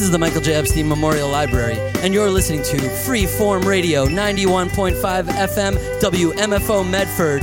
is the Michael J. Epstein Memorial Library, and you're listening to Freeform Radio, 91.5 FM, WMFO Medford.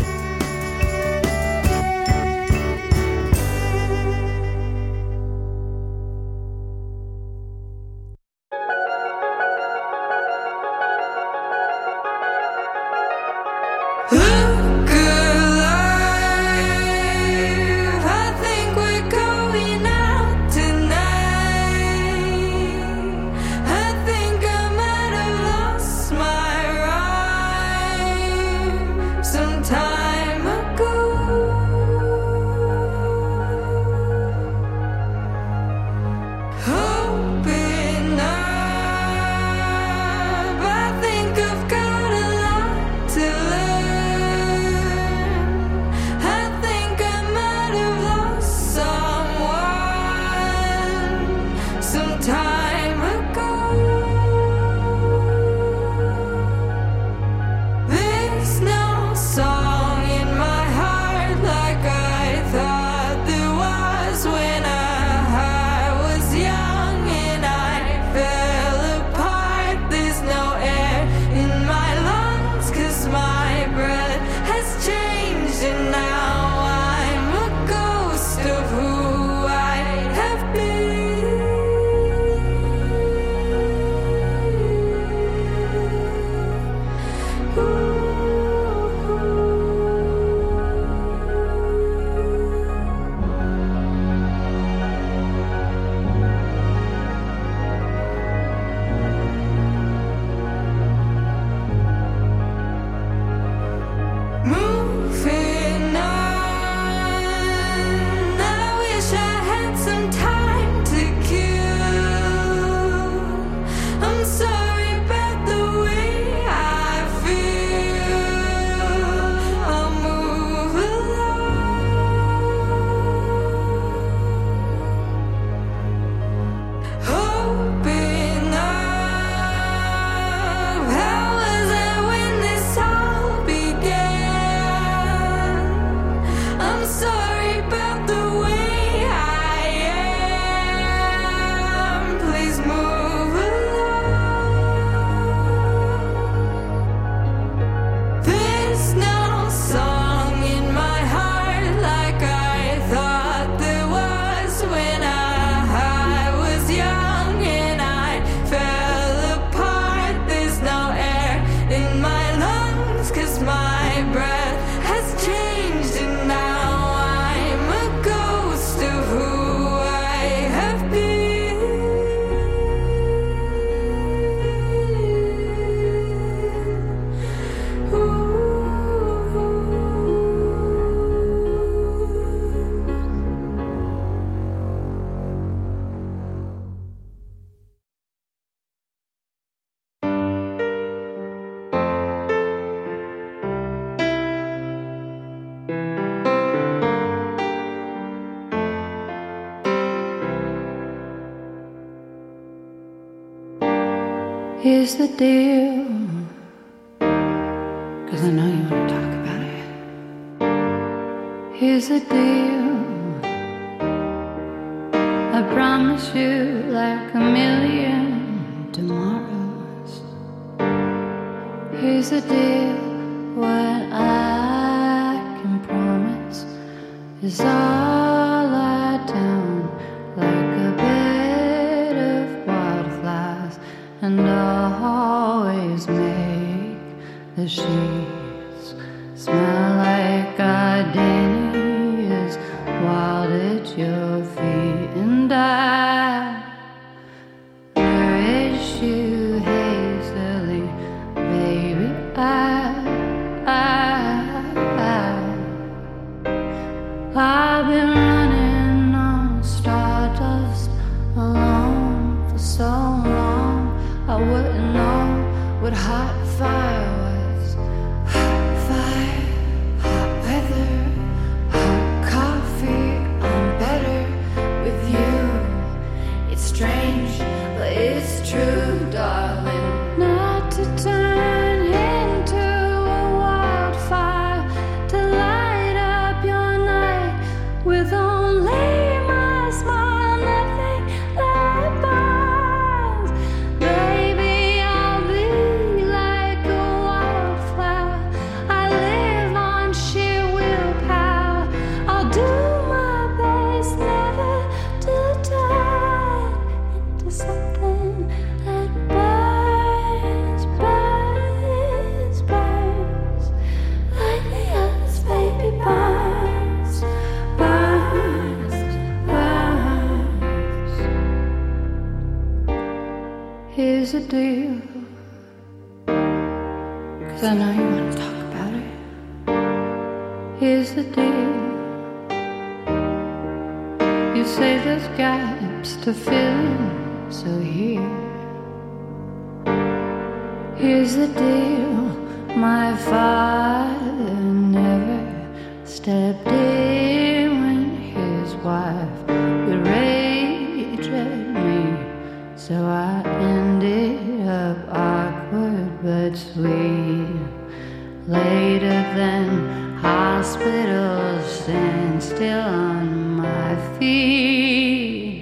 Here's the deal, 'cause I know you want to talk about it. Here's the deal, I promise you like a million tomorrows. Here's the deal, what I can promise is all lie down like a bed of wildflowers, and always make the sheets smell like gardenias wild at your feet. And I nourish you hazily, baby. I've been running on stardust alone for so long, I wouldn't know what hot fire was. Hot fire, hot weather, hot coffee. I'm better with you. It's strange, but it's true, darling. Not to turn into a wildfire, to light up your night with only my smile, nothing that burns. here's the deal. 'Cause I know you want to talk about it. Here's the deal. You say there's gaps to fill in, so here's the deal. My father never stepped in when his wife would rage at me, so I ended up awkward but sweet. Later than hospitals, stand still on my feet,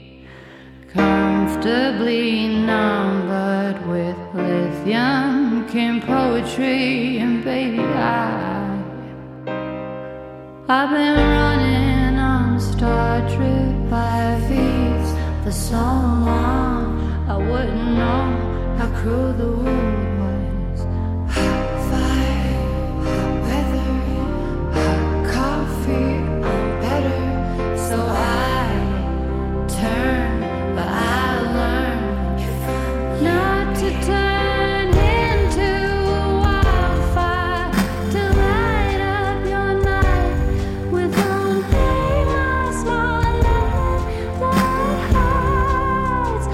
comfortably numbered with lithium came poetry, and baby I've been running on a star trip by feet for so long I wouldn't know how cruel the world was. Hot fire, hot weather, hot coffee, I'm better, so I turn, but I learn not to turn into a wildfire to light up your night with only my small light hearts.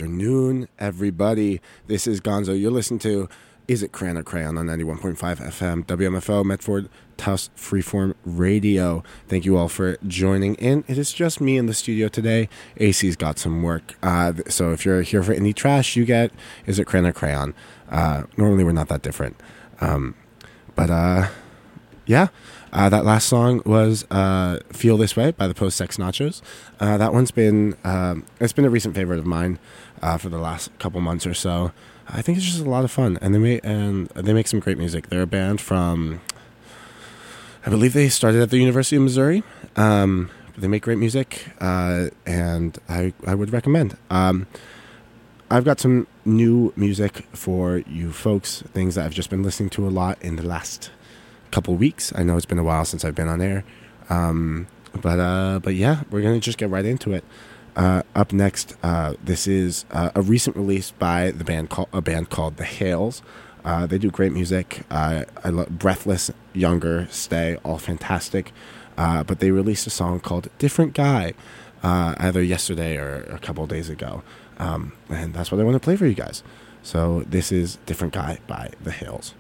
afternoon, everybody. This is Gonzo. You're listening to Is It Crayon or Crayon on 91.5 FM, WMFO, Medford, Tufts, Freeform Radio. Thank you all for joining in. It is just me in the studio today. AC's got some work. So if you're here for indie trash, you get Is It Crayon or Crayon. Normally we're not that different. That last song was Feel This Way by the Post Sex Nachos. That one's been it's been a recent favorite of mine for the last couple months or so. I think it's just a lot of fun, and they make some great music. They're a band from, I believe they started at the University of Missouri. They make great music, and I would recommend. I've got some new music for you folks, things that I've just been listening to a lot in the last couple weeks. I know it's been a while since I've been on air, but yeah, we're gonna just get right into it. Up next, this is a recent release by a band called The Hales. They do great music. I love Breathless, Younger, Stay, all fantastic. But they released a song called Different Guy either yesterday or a couple of days ago, and that's what I want to play for you guys. So this is Different Guy by The Hales.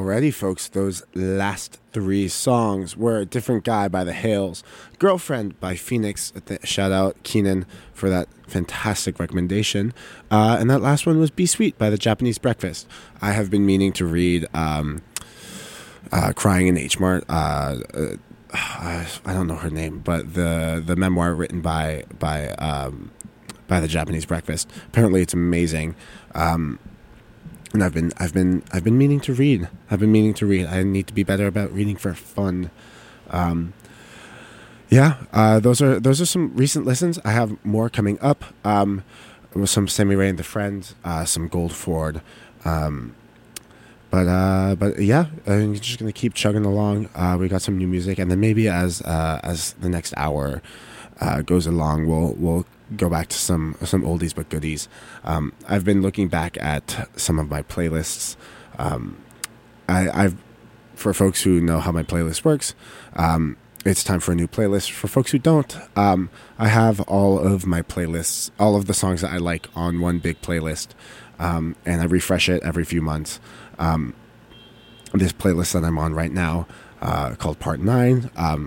Alrighty, folks, those last three songs were Different Guy by The Hales, Girlfriend by Phoenix, shout out Keenan for that fantastic recommendation, and that last one was Be Sweet by The Japanese Breakfast. I have been meaning to read Crying in H Mart, I don't know her name, but the memoir written by The Japanese Breakfast. Apparently it's amazing. And I've been meaning to read. I need to be better about reading for fun. Those are some recent listens. I have more coming up. With some Sammy Ray and the Friends, some Gold Ford. But yeah, I'm just gonna keep chugging along. We got some new music, and then maybe as the next hour goes along, we'll go back to some oldies but goodies. I've been looking back at some of my playlists. I've for folks who know how my playlist works, it's time for a new playlist. For folks who don't, I have all of my playlists, all of the songs that I like on one big playlist, and I refresh it every few months. This playlist that I'm on right now, called Part 9,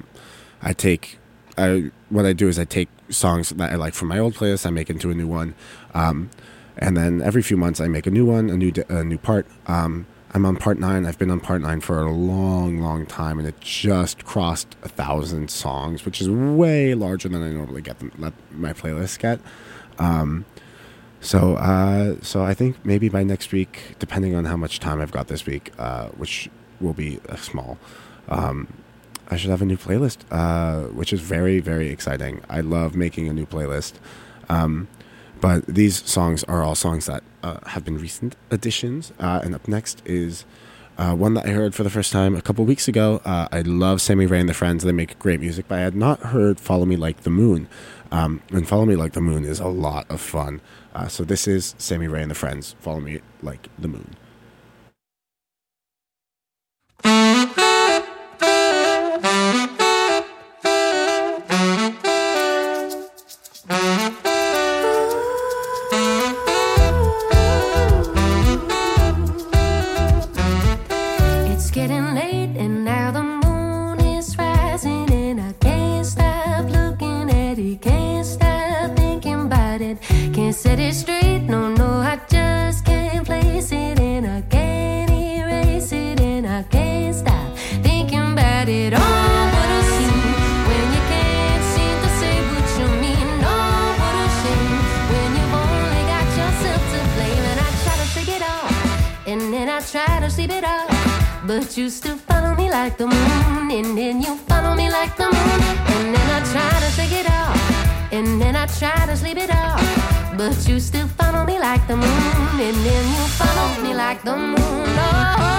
what I do is I take songs that I like from my old playlist, I make into a new one, and then every few months I make a new one, a new part. I'm on Part 9. I've been on Part 9 for a long time, and it just crossed 1,000 songs, which is way larger than I normally let my playlist get. So I think maybe by next week, depending on how much time I've got this week, which will be small, I should have a new playlist, which is very, very exciting. I love making a new playlist. But these songs are all songs that have been recent additions. And up next is one that I heard for the first time a couple weeks ago. I love Sammy Ray and the Friends. They make great music, but I had not heard Follow Me Like the Moon. And Follow Me Like the Moon is a lot of fun. So this is Sammy Ray and the Friends, Follow Me Like the Moon. Set it straight, no, I just can't place it, and I can't erase it, and I can't stop thinking about it. Oh, what a scene when you can't seem to say what you mean. Oh, what a shame when you've only got yourself to blame. And I try to shake it off, and then I try to sleep it off, but you still follow me like the moon, and then you follow me like the moon, and then I try to shake it off, and then I try to sleep it off, but you still follow me like the moon, and then you follow me like the moon. Oh.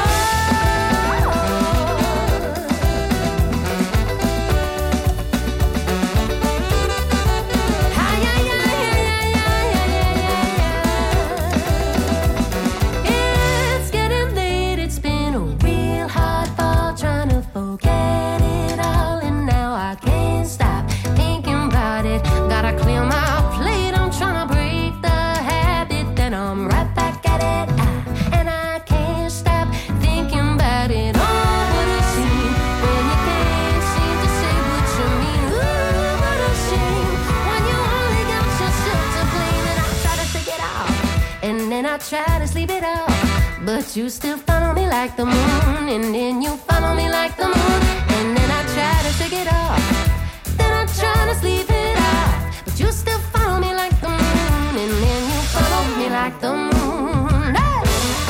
It's getting late, it's been a real hard fall trying to forget it all, and now I can't stop thinking about it. Gotta clear my plate, I'm trying to break the habit, then I'm right back at it, and I can't stop thinking about it. Oh, what a scene when you can't seem to say what you mean. Ooh, what a shame when you only got yourself to blame. And I try to shake it off, and then I try to sleep it off, but you still follow me like the moon, and then you follow me like the moon, and then I try to shake it off, then I try to sleep it off, but you still follow me like the moon, and then you follow me like the moon. Hey!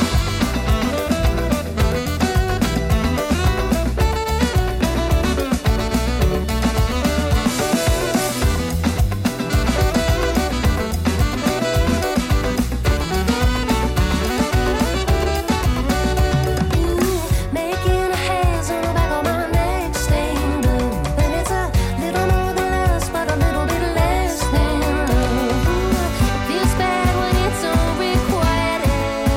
Making a haze on the back of my neck, stained blue, but it's a little more than lust, but a little bit less than love. Feels bad when it's unrequited.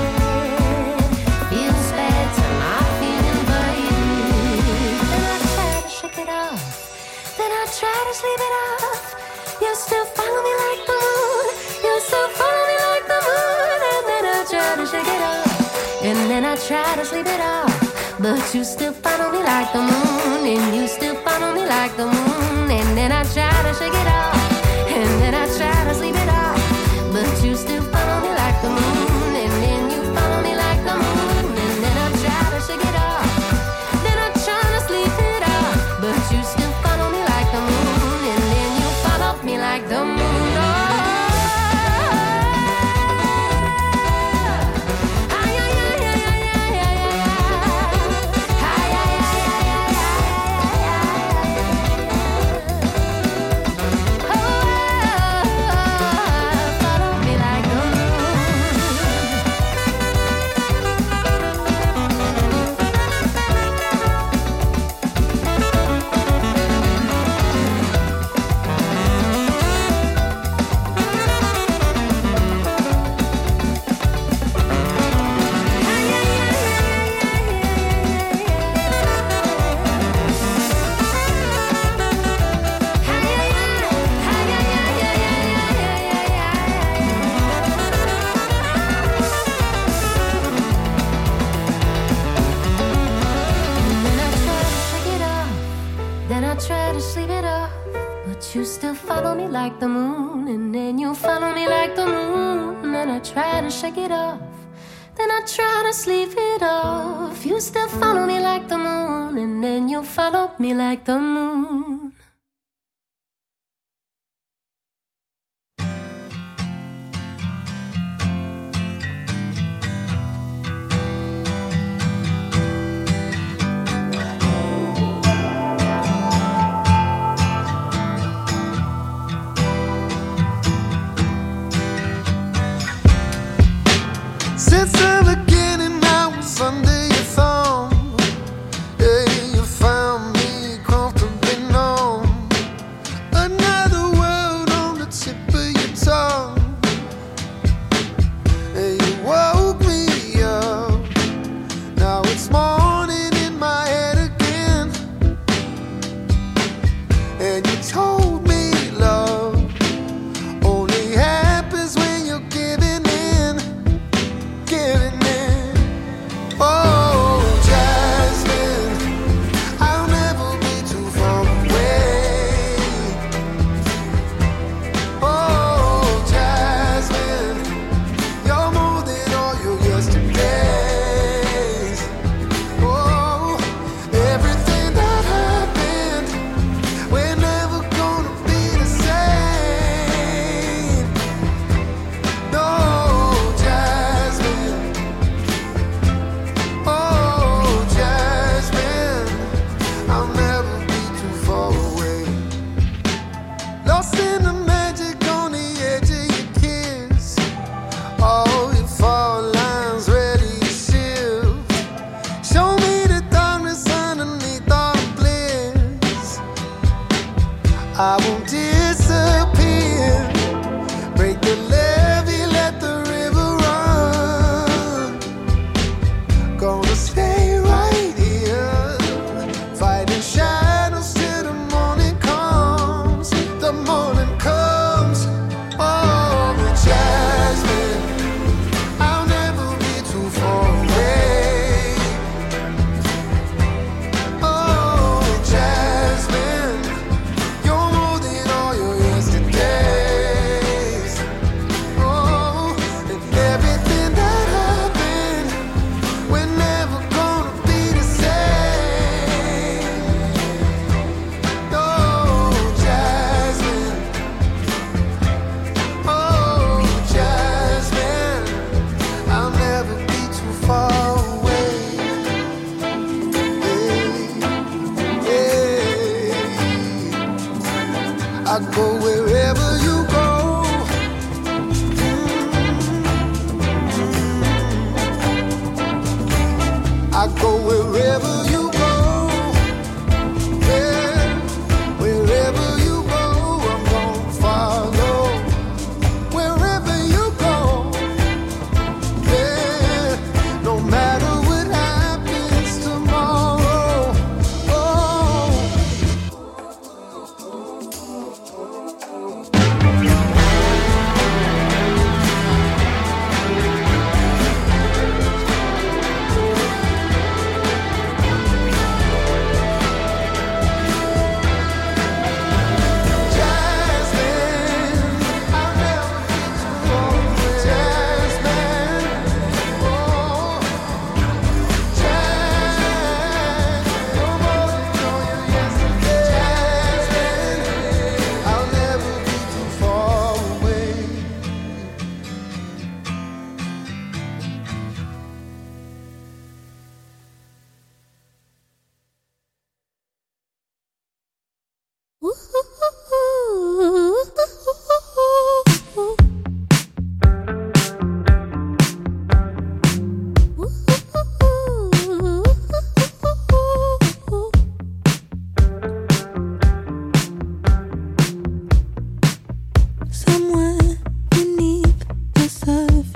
Feels bad to not feel invited. Then I try to shake it off, then I try to sleep it off. You still follow me like the moon, you still follow me like the moon, and then I try to shake it off, and then I try to sleep it off, but you still follow me like the moon, and you still follow me like the moon. And then I try to shake it off, and then I try to sleep it off, but you still follow me like the moon, and then you follow me like the moon. And then I try to shake it off, then I try to sleep it off, but you still follow me like the moon, and then you follow me like the moon. You still follow me like the moon, and then you follow me like the moon. And I try to shake it off, then I try to sleep it off. You still follow me like the moon, and then you follow me like the moon. Since the beginning I was under your thumb. Yeah, you found me comfortably numb. Another world on the tip of your tongue. And you woke me up. Now it's morning in my head again. And you told me love only happens when you're giving in. Giving in. Oh.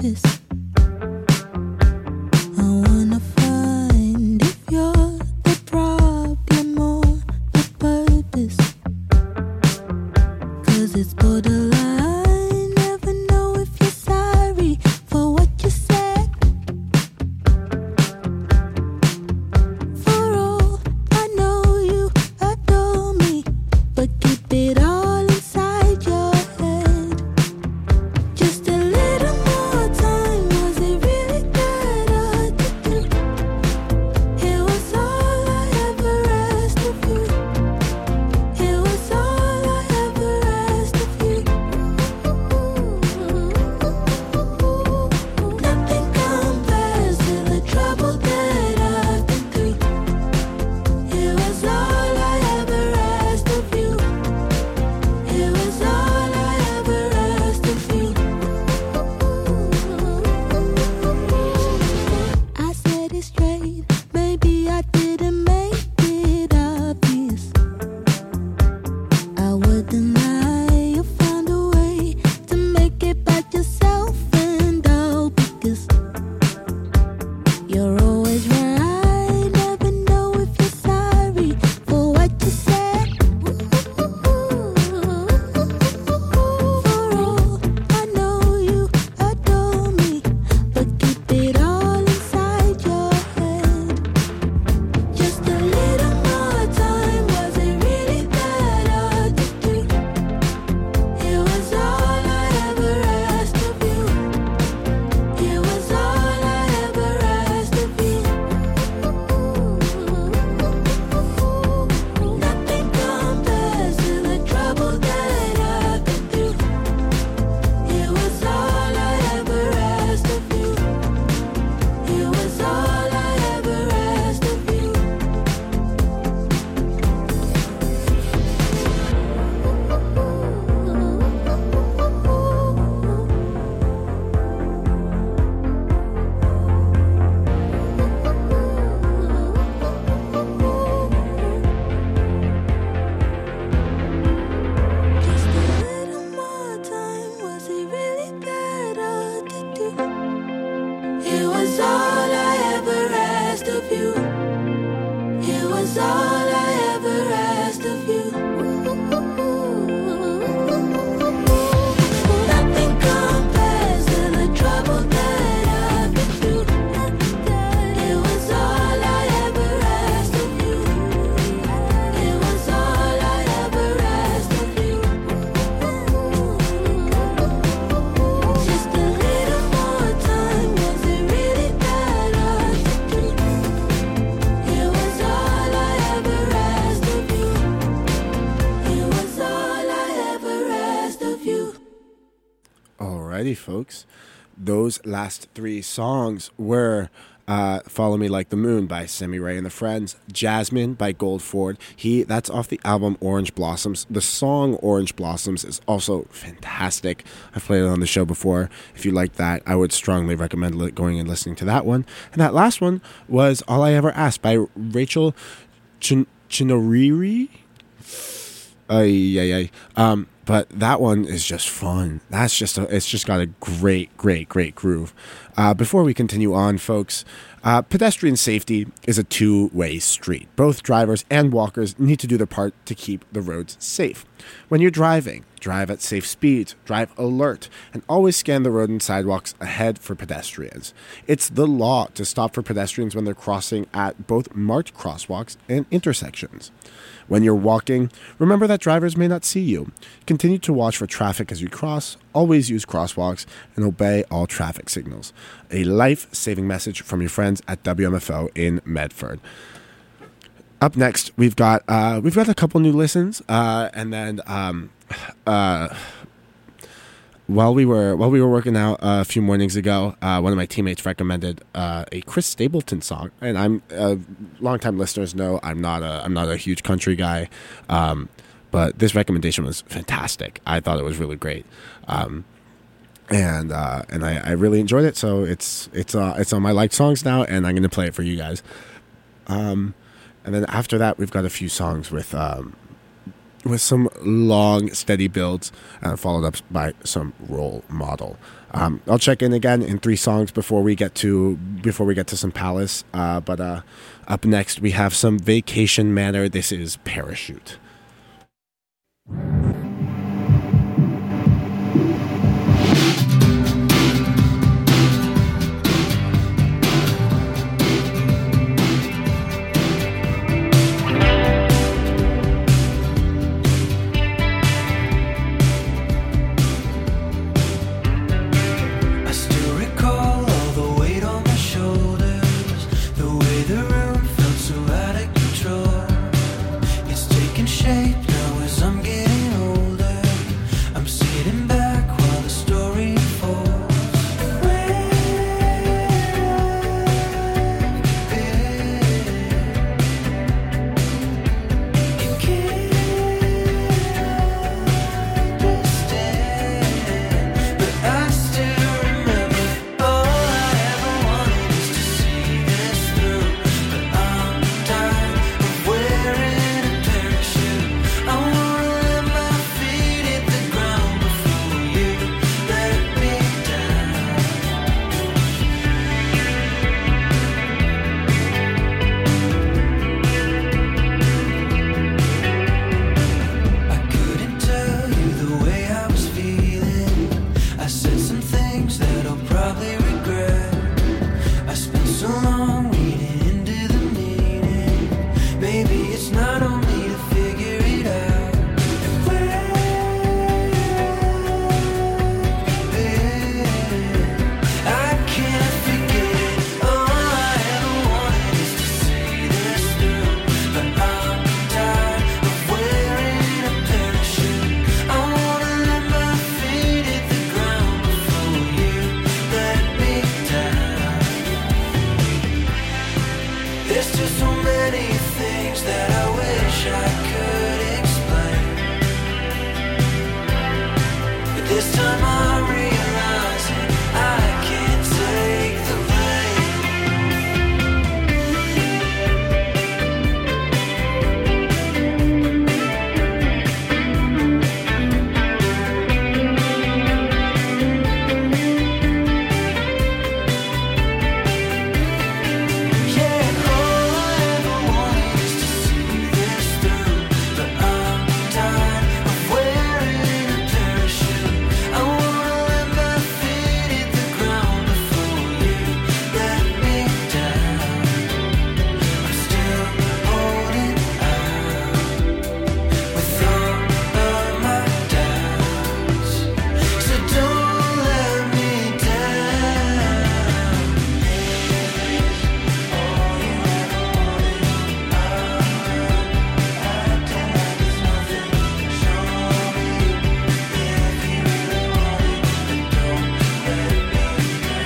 purpose. I wanna find if you're the problem or the purpose. 'Cause it's borderline, never know if you're sorry for what you said. For all I know, you adore me, but keep it all inside your head. Just a little more time, was it really that hard to do? It was all I ever asked of you. It was all I ever asked of you. Nothing compares to the trouble that I've been through. It was all I ever asked of you. It was all I ever asked of you. I said it straight, maybe I didn't make it obvious. I wouldn't lie, you found a way to make it about yourself and all, because you're always right, never know if you're sorry for what you said. For all I know, you adore me, but keep it all inside your head. Just a little more time, was it really that hard to do? It was all I ever asked of you. It was all I ever asked of you. Nothing compares to the trouble that I've been through. It was all I ever asked of you. It was all I ever asked of you. Just a little more time, was it really that hard to do? It was all I ever asked of you. It was all I ever asked of you. Nothing compares to the trouble that I've been through. It was all I ever asked of you. It was all I ever asked of you. Just a little more time, was it really that hard to do? It was all I ever asked of you. It was all I ever asked of you. Alrighty, folks. Those last three songs were Follow Me Like the Moon by Sammy Ray and the Friends, Jasmine by Goldford. That's off the album Orange Blossoms. The song Orange Blossoms is also fantastic. I've played it on the show before. If you like that, I would strongly recommend going and listening to that one. And that last one was All I Ever Asked by Rachel Chinoriri. But that one is just fun. It's just got a great groove. Before we continue on, folks, pedestrian safety is a two-way street. Both drivers and walkers need to do their part to keep the roads safe. When you're driving, drive at safe speeds, drive alert, and always scan the road and sidewalks ahead for pedestrians. It's the law to stop for pedestrians when they're crossing at both marked crosswalks and intersections. When you're walking, remember that drivers may not see you. Continue to watch for traffic as you cross, always use crosswalks, and obey all traffic signals. A life-saving message from your friends at WMFO in Medford. Up next, we've got a couple new listens, and then while we were working out a few mornings ago, one of my teammates recommended a Chris Stapleton song, and I'm longtime listeners know I'm not a huge country guy, but this recommendation was fantastic. I thought it was really great, and I really enjoyed it. So it's on my liked songs now, and I'm going to play it for you guys. And then after that, we've got a few songs with with some long, steady builds, followed up by some role model. I'll check in again in 3 songs before we get to some Palace. But up next we have some Vacation Manor. This is Parachute. I still recall all the weight on my shoulders, the way the room felt so out of control. It's taking shape now as I'm getting older. I'm sitting back while the story unfolds. Where I've been, you can't understand, but I still remember. All I ever wanted is to see this through, but I'm tired of wearing a parachute. I wanna let my feet hit the ground before you let me down. I couldn't tell you the way I was feeling. I said some things that I'll probably regret. I spent so long reading into the meaning. Maybe it's not on me to figure it out. Where I've been, I can't forget it. All I ever wanted is to see this through, but I'm tired of wearing a parachute. I wanna let my feet hit the ground before you let me down. There's just so many things that I wish I could explain, but this time I'm realizing I can't take the blame. Yeah, all I ever wanted is to see this through, but I'm tired of wearing a parachute. I wanna let my feet hit the ground before you let me down. I'm still holding out with all of my doubts, so don't let me down. All you ever wanted, acting like it's nothing. Show me if you really want it, but don't let me down.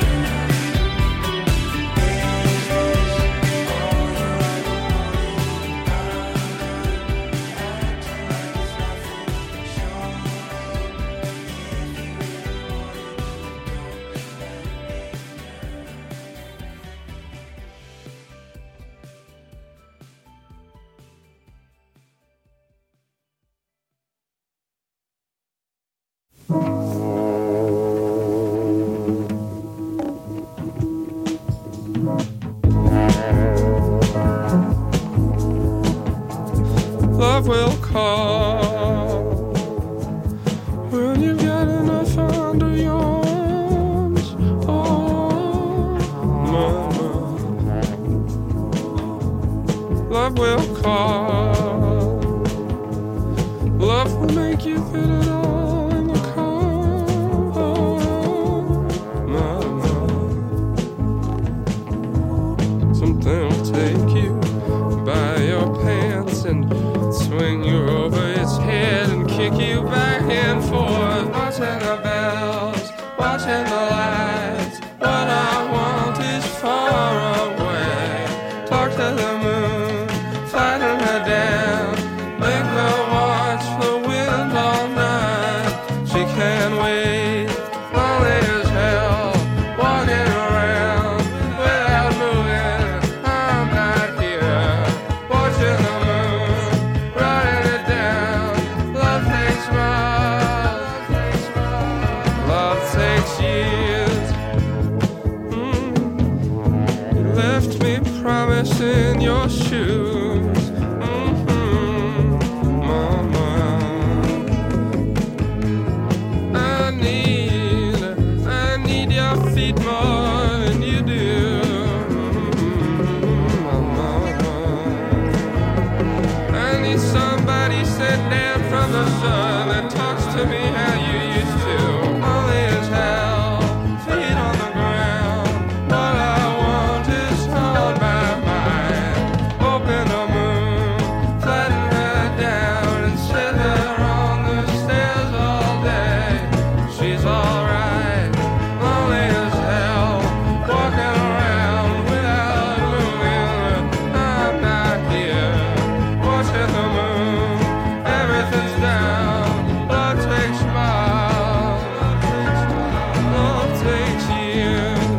Love will call when you've got enough under your arms. Oh, mama. Love will call. Love will make you fit it all in the car. Oh, mama. Something will take you by your pants and swing you over its head and kick you back and forth. Watching the bells, watching the lights. What I want is far away. Talk to the moon, flatten her down. Make her watch the wind all night. She can't wait, lonely as hell, walking around without moving. I'm not here, watching the moon, writing it down. walks in your shoes. Mama, I need your feet more than you do. Mama, I need somebody sent down from the sun that talks to me how you used to. Only as hell, feet on the ground. All I want is hold my mind. Open the moon, flatten her down, and sit her on the stairs all day. She's alright, lonely as hell, walking around without moving. I'm not here, watching the moon. Everything's down. Love takes miles. Love takes years.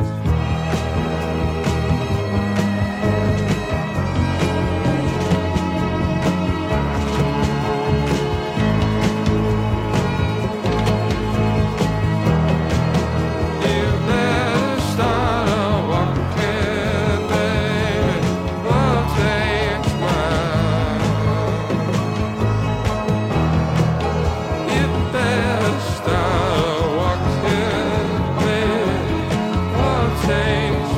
You better start a walking, baby. Love takes miles. You better start walking, baby. Love takes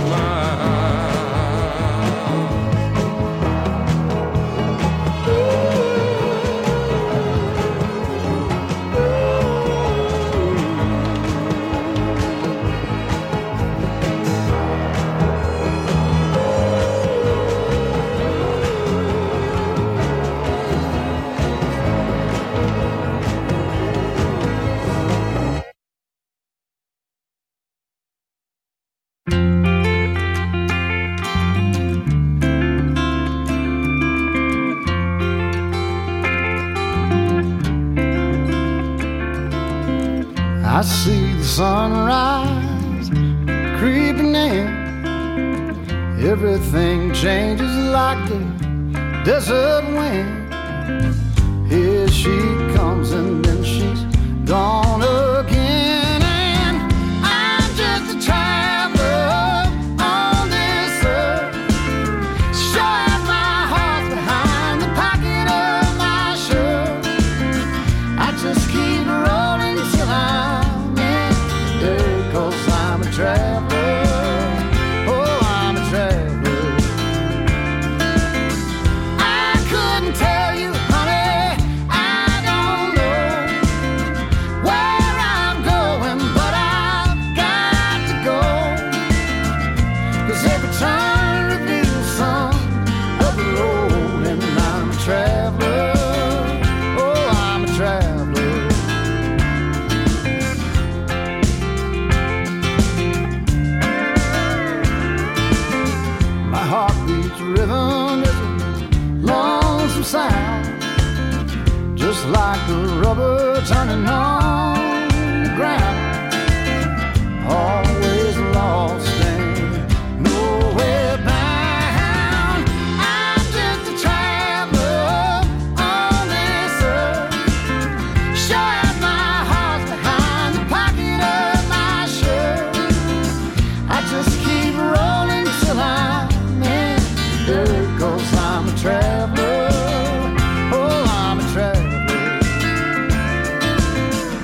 I see the sunrise creeping in. Everything changes like the desert wind. Here she comes and then she's gone again. And I'm just a traveler on this earth. Sure as my heart's behind the pocket of my shirt. I just keep rolling till I'm in dirt, 'cause I'm a traveler. Oh, I'm a traveler. I couldn't tell you, honey, I don't know where I'm going, but I've got to go. 'Cause every turn reveals some of the road, and I'm a traveler. Oh, I'm a traveler. My heartbeat's rhythm is a lonesome sound, just like the rubber turning on the ground. Always lost and nowhere bound. I'm just a traveler on this earth. Sure as my heart's behind the pocket of my shirt. I just keep rolling till I'm in dirt, 'cause I'm a traveler. Oh, I'm a traveler.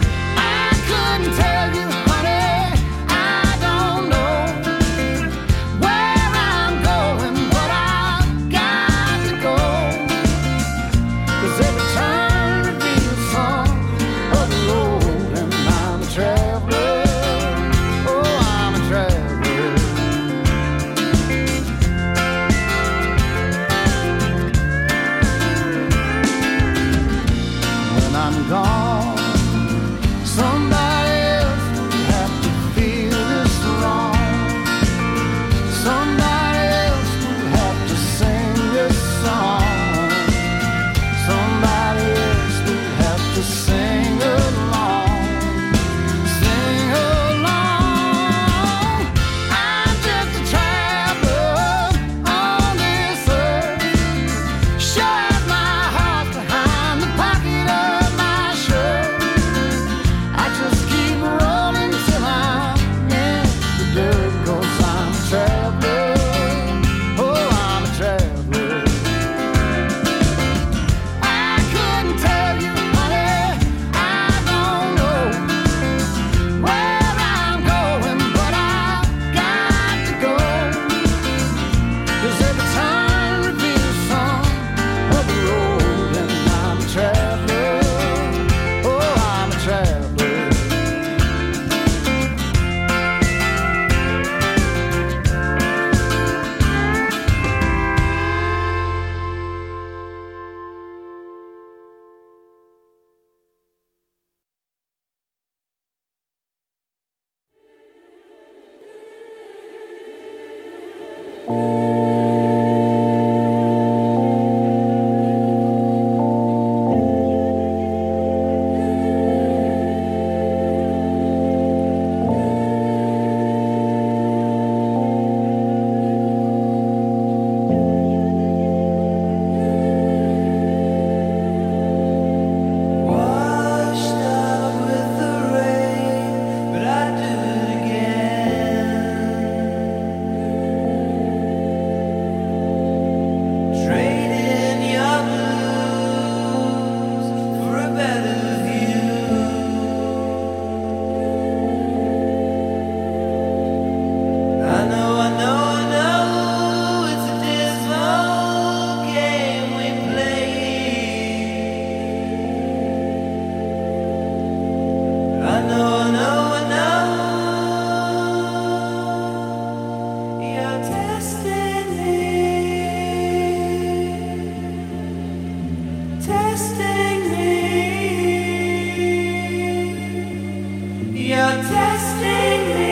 testing me.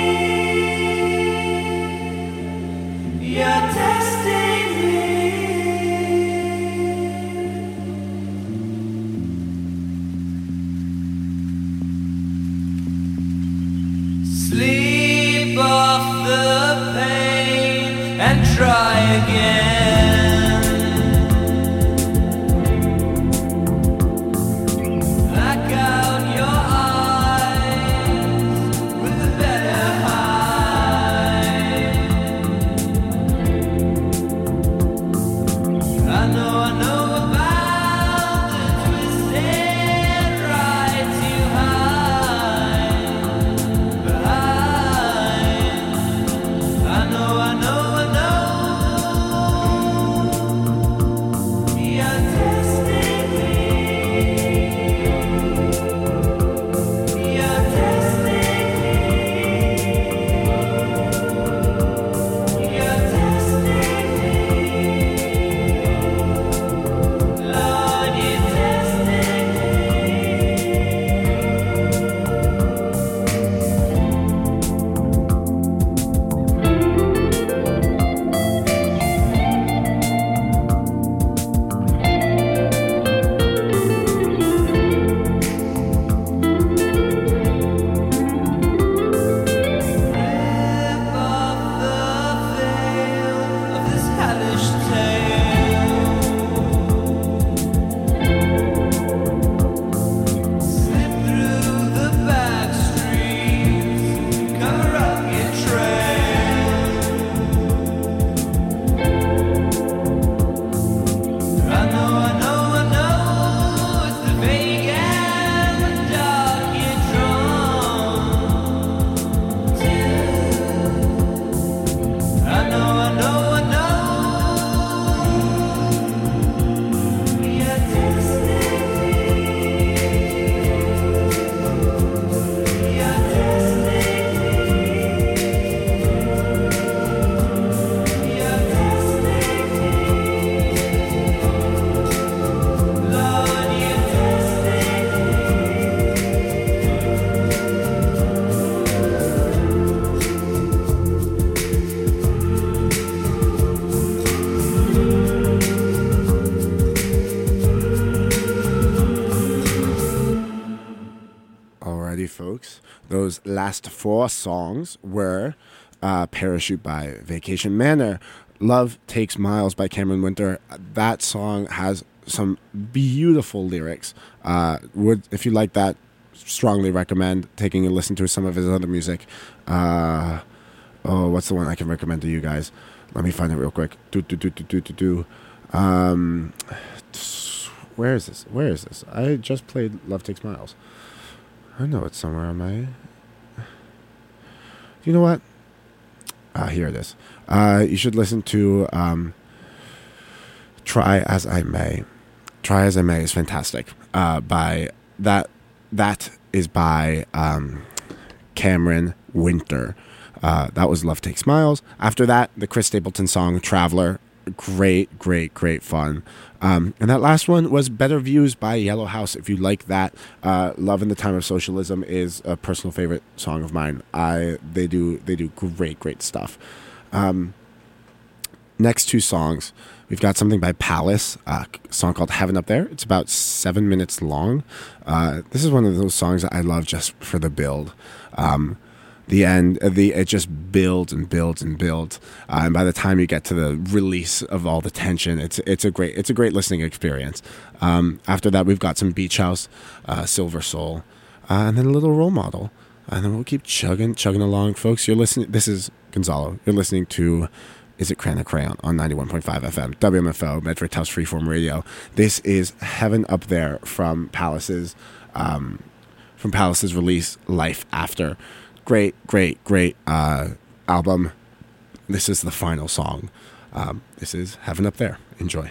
You're testing me. Sleep off the pain and try again. Black out your eyes with a better high. I know about the twisted ride too high. Behind, I know. You're testing me. You're testing me. You're testing me. Lord, you're testing me. Rip off the veil of this hellish tale. Slip through the back streets, cover up your trail. I know. It's the vague and the dark you're drawn to. I know. You're testing me. You're testing me. You're testing me. Lord, you're testing me. Alrighty, folks. Those last four songs were Parachute by Vacation Manor, Love Takes Miles by Cameron Winter. That song has some beautiful lyrics. If you like that, strongly recommend taking a listen to some of his other music. What's the one I can recommend to you guys? Let me find it real quick. Where is this? I just played Love Takes Miles. I know it's somewhere on my... You know what? Here it is. You should listen to Try As I May. Try As I May is fantastic. That is by Cameron Winter. That was Love Takes Miles. After that, the Chris Stapleton song Traveler. Great fun. And that last one was Better Views by Yellow House. If you like that, Love in the Time of Socialism is a personal favorite song of mine. They do great stuff. Next two songs, we've got something by Palace, a song called Heaven Up There. It's about 7 minutes long. This is one of those songs that I love just for the build. The end, it just builds and builds and builds, and by the time you get to the release of all the tension, it's a great listening experience. After that, we've got some Beach House, Silver Soul, and then a little Role Model, and then we'll keep chugging along, folks. You're listening. This is Gonzalo. You're listening to Is It Crayon or Crayon on 91.5 FM, WMFO, Medford House Freeform Radio. This is Heaven Up There from Palace's release, Life After. Great album. This is the final song. This is Heaven Up There. Enjoy.